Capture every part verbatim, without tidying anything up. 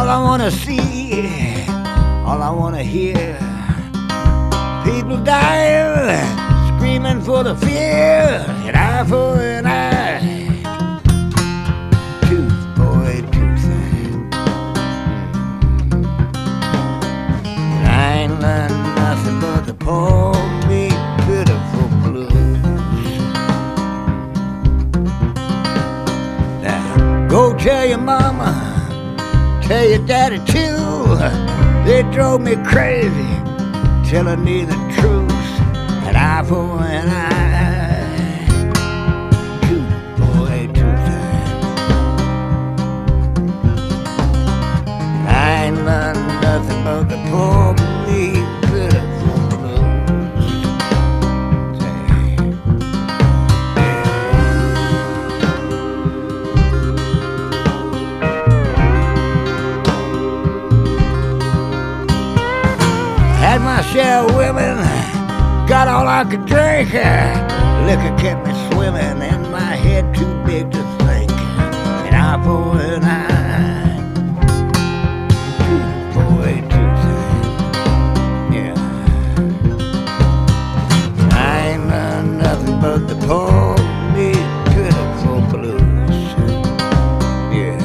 All I wanna see, all I wanna hear, people dying, screaming for the fear, an eye for an eye, tooth for a tooth. And I ain't learned nothing but the poor me pitiful blues. Now go tell your mama, tell your daddy too. They drove me crazy, telling me the truth. An eye for an eye, tooth for a tooth. I ain't learned nothing but the poor me pitiful blues. Had my share of women, got all I could drink. Liquor kept me swimming and my head too big to think. An eye for an eye, tooth for a tooth. Yeah, I ain't learned nothing but the poor me pitiful blues. Yeah,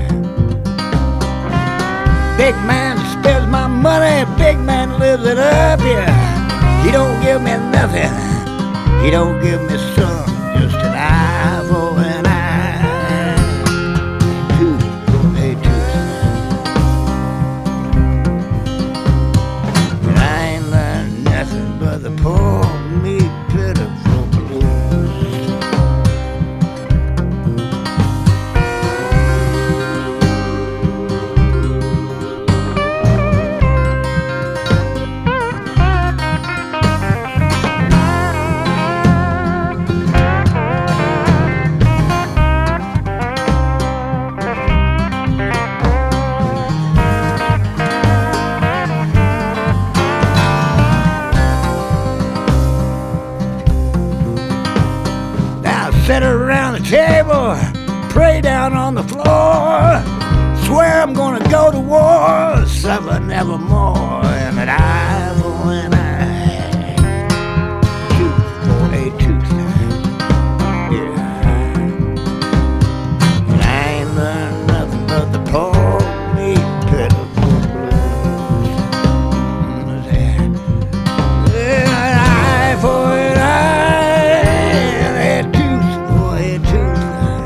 big man spends my money, big man lives it up. Yeah, he don't give me nothing, he don't give me some, just an eye for an eye, tooth for a tooth. And I ain't learned nothing but the poor me pitiful blues. Sit around the table, pray down on the floor, swear I'm gonna go to war, suffer nevermore, and an eye for an eye, tooth for a tooth. Yeah, and I ain't learned nothing but the poor me pitiful blues. Yeah, an eye for an eye, tooth for a tooth.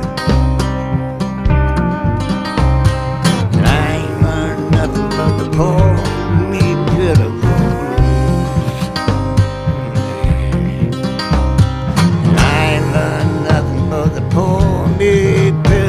And I ain't learned nothing but the poor me pitiful blues. And I ain't learned nothing but the poor me pitiful